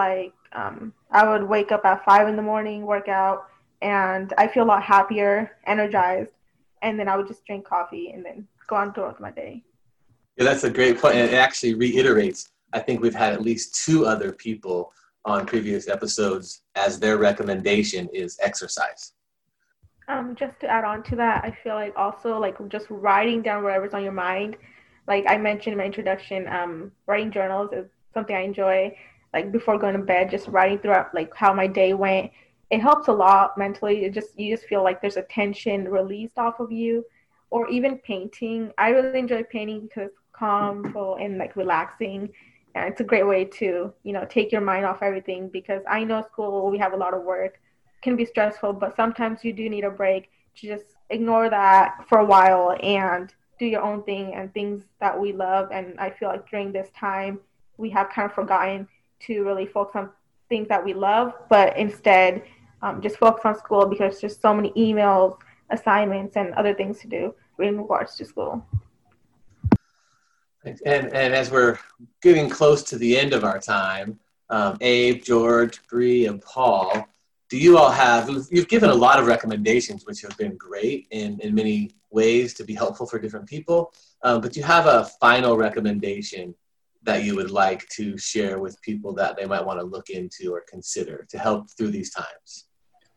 I would wake up at 5 a.m, work out, and I feel a lot happier, energized, and then I would just drink coffee and then go on throughout my day. Yeah, that's a great point. And it actually reiterates, I think we've had at least 2 other people on previous episodes as their recommendation is exercise. Just to add on to that, I feel like also just writing down whatever's on your mind. Like I mentioned in my introduction, writing journals is something I enjoy. Before going to bed, just writing throughout how my day went. It helps a lot mentally. You just feel like there's a tension released off of you. Or even painting. I really enjoy painting because it's calmful and relaxing. And it's a great way to, take your mind off everything, because I know school, we have a lot of work, can be stressful, but sometimes you do need a break to just ignore that for a while and do your own thing and things that we love. And I feel like during this time, we have kind of forgotten to really focus on things that we love, but instead just focus on school, because there's so many emails, assignments, and other things to do in regards to school. And as we're getting close to the end of our time, Abe, George, Bree, and Paul, do you all have, you've given a lot of recommendations, which have been great in many ways to be helpful for different people, but do you have a final recommendation that you would like to share with people that they might want to look into or consider to help through these times?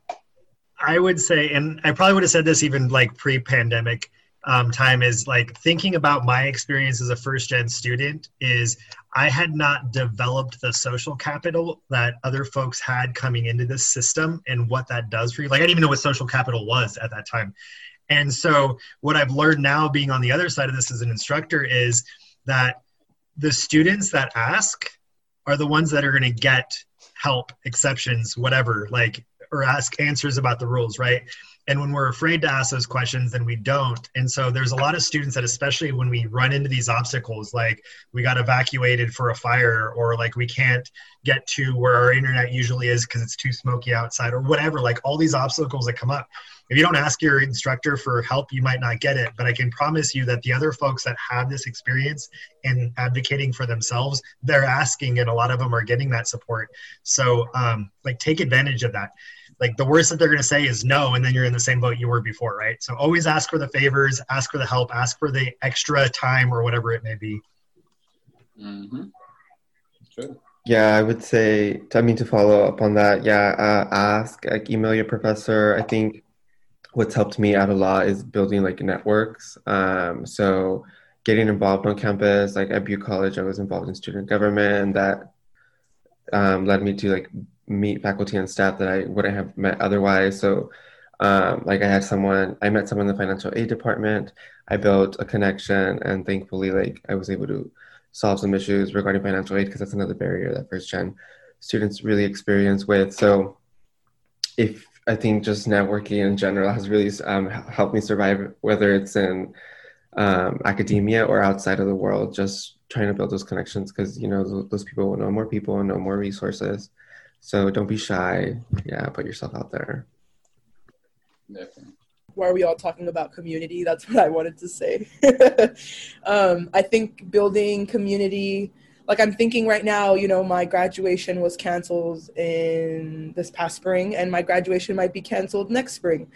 I would say, and I probably would have said this even like pre-pandemic time, is like thinking about my experience as a first-gen student is I had not developed the social capital that other folks had coming into this system and what that does for you. Like I didn't even know what social capital was at that time. And so what I've learned now being on the other side of this as an instructor is that the students that ask are the ones that are going to get help, exceptions, whatever, like, or ask answers about the rules, right? And when we're afraid to ask those questions, then we don't. And so there's a lot of students that, especially when we run into these obstacles, like we got evacuated for a fire, or like we can't get to where our internet usually is because it's too smoky outside, or whatever, like all these obstacles that come up. If you don't ask your instructor for help, you might not get it. But I can promise you that the other folks that have this experience in advocating for themselves, they're asking, and a lot of them are getting that support. So like take advantage of that. Like the worst that they're going to say is no, and then you're in the same boat you were before, right? So always ask for the favors, ask for the help, ask for the extra time or whatever it may be. Mm-hmm. Sure. Yeah, I would say, to follow up on that, ask, like email your professor. I think what's helped me out a lot is building like networks. So getting involved on campus, like at Butte College, I was involved in student government, and that led me to like meet faculty and staff that I wouldn't have met otherwise. So like I met someone in the financial aid department. I built a connection, and thankfully like I was able to solve some issues regarding financial aid, because that's another barrier that first gen students really experience with. So I think just networking in general has really helped me survive, whether it's in academia or outside of the world, just trying to build those connections, because those people will know more people and know more resources. So don't be shy. Yeah, put yourself out there. Definitely. Why are we all talking about community? That's what I wanted to say. I think building community, like I'm thinking right now, my graduation was canceled in this past spring, and my graduation might be canceled next spring.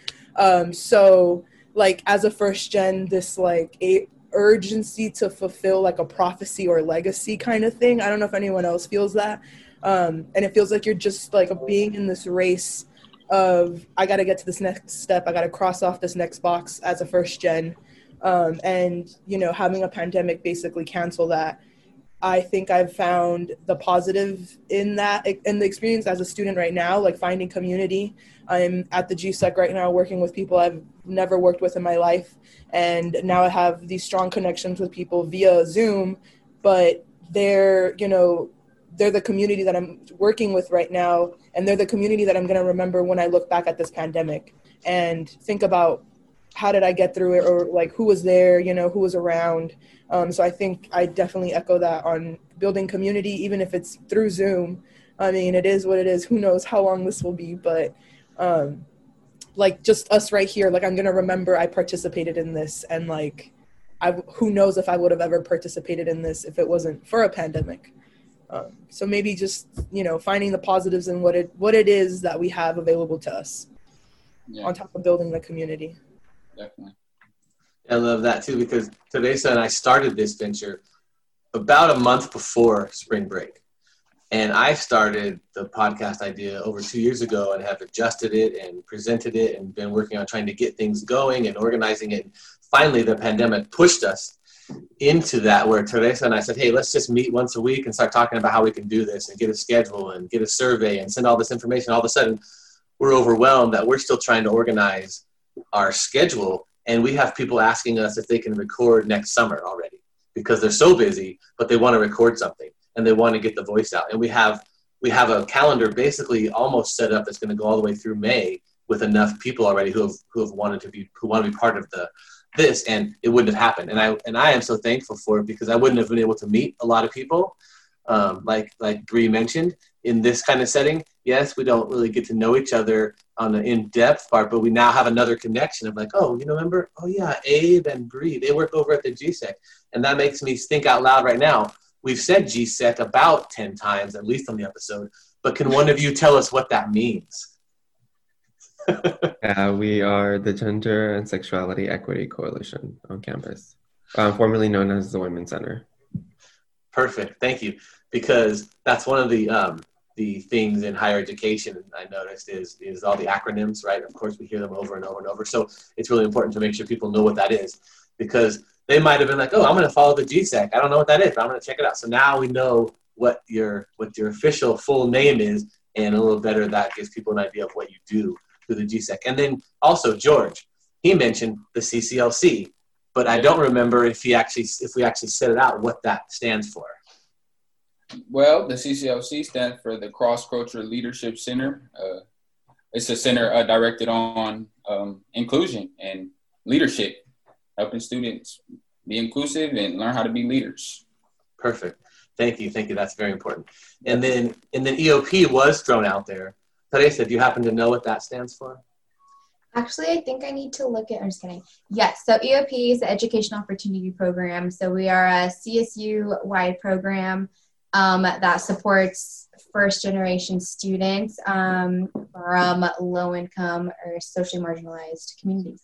So like as a first gen, this like urgency to fulfill like a prophecy or legacy kind of thing. I don't know if anyone else feels that. And it feels like you're just like being in this race of, I got to get to this next step. I got to cross off this next box as a first gen. And, having a pandemic basically cancel that. I think I've found the positive in that, in the experience as a student right now, like finding community. I'm at the GSEC right now working with people I've never worked with in my life. And now I have these strong connections with people via Zoom, but they're the community that I'm working with right now, and they're the community that I'm going to remember when I look back at this pandemic and think about how did I get through it, or like who was there, who was around. So I think I definitely echo that on building community, even if it's through Zoom. I mean, it is what it is. Who knows how long this will be, but like just us right here, like I'm going to remember I participated in this, and like who knows if I would have ever participated in this if it wasn't for a pandemic. So maybe just, finding the positives in what it is that we have available to us, on top of building the community. Definitely. I love that too, because Teresa and I started this venture about a month before spring break. And I started the podcast idea over 2 years ago and have adjusted it and presented it and been working on trying to get things going and organizing it. Finally, the pandemic pushed us into that, where Teresa and I said, hey, let's just meet once a week and start talking about how we can do this and get a schedule and get a survey and send all this information. All of a sudden, we're overwhelmed that we're still trying to organize our schedule. And we have people asking us if they can record next summer already, because they're so busy, but they want to record something and they want to get the voice out. And we have a calendar basically almost set up that's going to go all the way through May with enough people already who want to be part of this, and it wouldn't have happened. And I am so thankful for it, because I wouldn't have been able to meet a lot of people. Like Bree mentioned, in this kind of setting, yes, we don't really get to know each other on the in-depth part, but we now have another connection of like, remember? Oh yeah, Abe and Bree, they work over at the GSEC. And that makes me think out loud right now. we've said GSEC about 10 times, at least on the episode, but can one of you tell us what that means? Yeah, we are the Gender and Sexuality Equity Coalition on campus, formerly known as the Women's Center. Perfect, thank you. Because that's one of the things in higher education I noticed is all the acronyms, right? Of course, we hear them over and over and over. So it's really important to make sure people know what that is, because they might have been like, oh, I'm going to follow the GSEC. I don't know what that is, but I'm going to check it out. So now we know what your official full name is, and a little better that gives people an idea of what you do through the GSEC. And then also George, he mentioned the CCLC, but I don't remember if we actually set it out what that stands for. Well, the CCLC stands for the Cross Cultural Leadership Center. It's a center directed on inclusion and leadership, helping students be inclusive and learn how to be leaders. Perfect. Thank you. That's very important. And then EOP was thrown out there. Teresa, do you happen to know what that stands for? Actually, I think I need to look at, I'm just kidding. Yes, so EOP is the Education Opportunity Program. So we are a CSU-wide program that supports first-generation students from low-income or socially marginalized communities.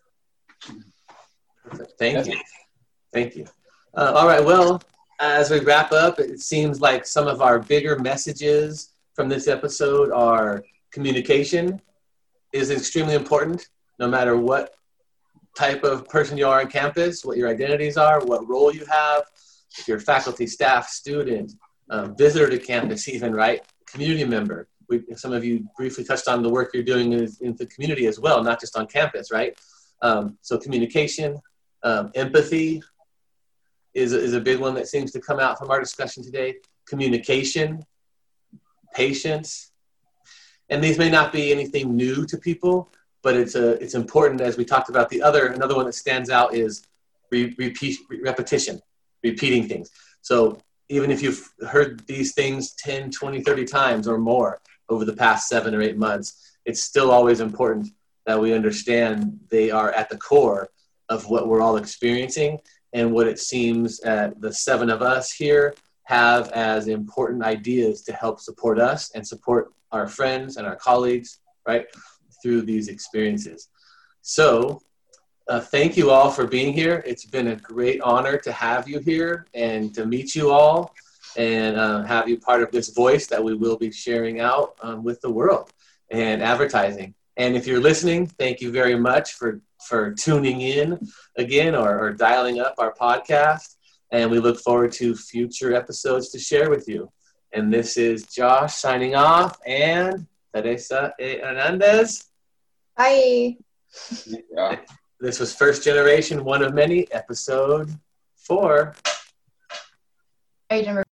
Perfect. Thank you. All right, well, as we wrap up, it seems like some of our bigger messages from this episode are communication is extremely important, no matter what type of person you are on campus, what your identities are, what role you have, if you're faculty, staff, student, visitor to campus even, right? Community member. Some of you briefly touched on the work you're doing in the community as well, not just on campus, right? So communication, empathy is a big one that seems to come out from our discussion today. Communication, patience, and these may not be anything new to people, but it's important, as we talked about. Another one that stands out is repetition, repeating things. So even if you've heard these things 10, 20, 30 times or more over the past 7 or 8 months, it's still always important that we understand they are at the core of what we're all experiencing and what it seems the 7 of us here have as important ideas to help support us and support our friends and our colleagues, right, through these experiences. So thank you all for being here. It's been a great honor to have you here and to meet you all and have you part of this voice that we will be sharing out with the world and advertising. And if you're listening, thank you very much for tuning in again or dialing up our podcast. And we look forward to future episodes to share with you. And this is Josh signing off, and Teresa Hernandez. Bye. Yeah. This was First Generation, one of many, episode 4. Are you done?